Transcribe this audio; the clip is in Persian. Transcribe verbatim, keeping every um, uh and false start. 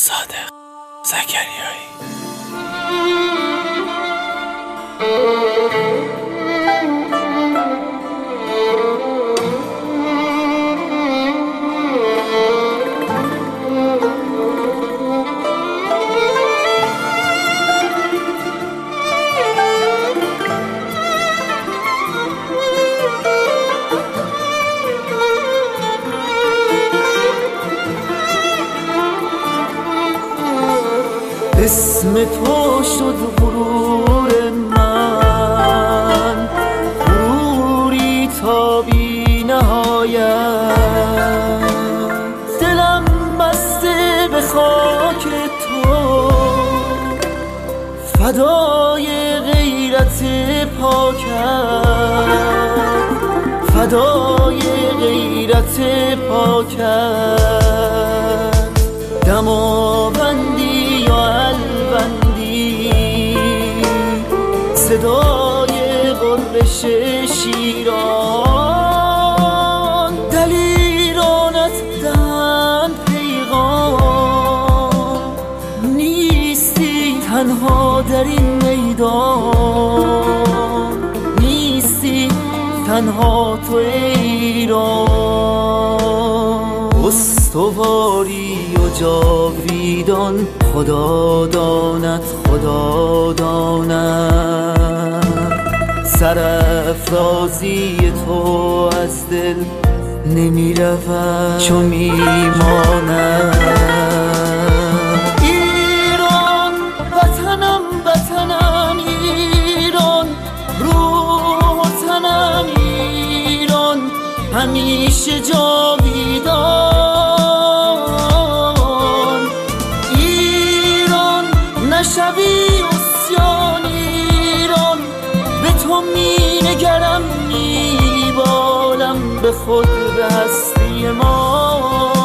صادق زکریایی. اسم تو شد غرور من، غروری تا بی نهایت. دلم بسته به خاک تو، فدای غیرت پاکت، فدای غیرت پاکت. دماوندی یا البندی، صدای غرش شیران، دلیرانت دهند پیغام. نیستی تنها در این میدان، نیستی تنها تو ایران. استواری و جاویدان، خدا داند خدا داند. سرافرازی تو از دل نمی رود چو می ماند. ایران وطنم وطنم ایران، روح و تنم ایران، همیشه جاویدان. ایران نشوی عصیان ایران، به تو می نگرم می بالم به خود به هستی ما.